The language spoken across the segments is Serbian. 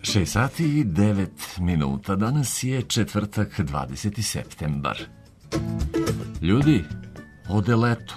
6 sati i 9 minuta. Danas je četvrtak, 20. septembar. Ljudi, ode leto.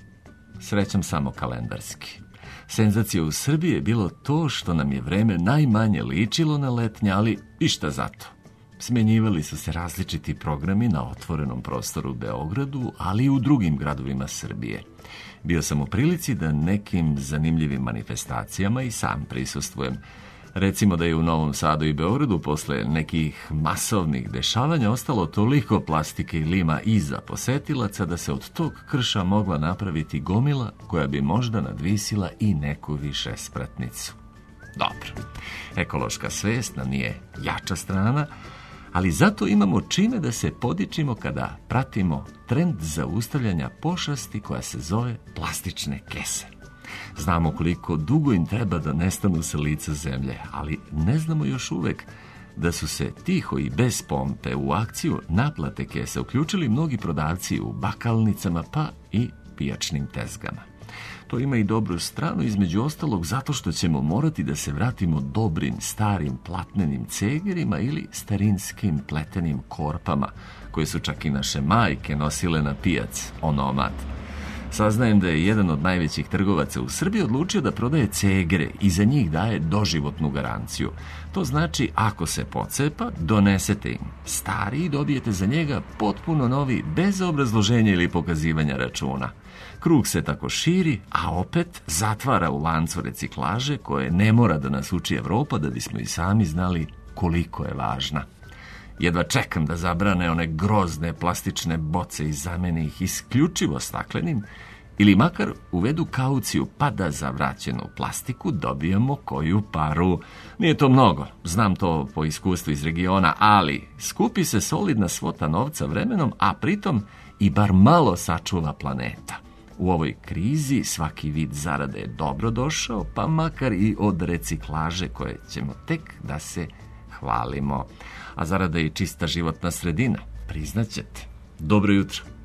Srećam samo kalendarski. Senzacija u Srbiji je bilo to što nam je vreme najmanje ličilo na letnje, ali i šta zato. Smenjivali su se različiti programi na otvorenom prostoru u Beogradu, ali i u drugim gradovima Srbije. Bio sam u prilici da nekim zanimljivim manifestacijama i sam prisustvujem. Recimo da je u Novom Sadu i Beogradu posle nekih masovnih dešavanja ostalo toliko plastike i lima iza posetilaca da se od tog krša mogla napraviti gomila koja bi možda nadvisila i neku višespratnicu. Dobro, ekološka svest nam nije jača strana, ali zato imamo čime da se podičimo kada pratimo trend zaustavljanja pošasti koja se zove plastične kese. Znamo koliko dugo im treba da nestanu sa lica zemlje, ali ne znamo još uvek da su se tiho i bez pompe u akciju naplate kese uključili mnogi prodavci u bakalnicama pa i pijačnim tezgama. To ima i dobru stranu, između ostalog zato što ćemo morati da se vratimo dobrim, starim, platnenim cegerima ili starinskim pletenim korpama, koje su čak i naše majke nosile na pijac, onomad. Saznajem da je jedan od najvećih trgovaca u Srbiji odlučio da prodaje cegere i za njih daje doživotnu garanciju. To znači, ako se pocepa, donesete im stari i dobijete za njega potpuno novi, bez obrazloženja ili pokazivanja računa. Krug se tako širi, a opet zatvara u lancu reciklaže koje ne mora da nas uči Evropa da bismo i sami znali koliko je važna. Jedva čekam da zabrane one grozne plastične boce i zamene ih isključivo staklenim ili makar uvedu kauciju pa da za vraćenu plastiku dobijemo koju paru. Nije to mnogo, znam to po iskustvu iz regiona, ali skupi se solidna svota novca vremenom, a pritom i bar malo sačuva planeta. U ovoj krizi svaki vid zarade je dobro došao, pa makar i od reciklaže koje ćemo tek da se hvalimo. A zarada je čista životna sredina, priznaćete. Dobro jutro.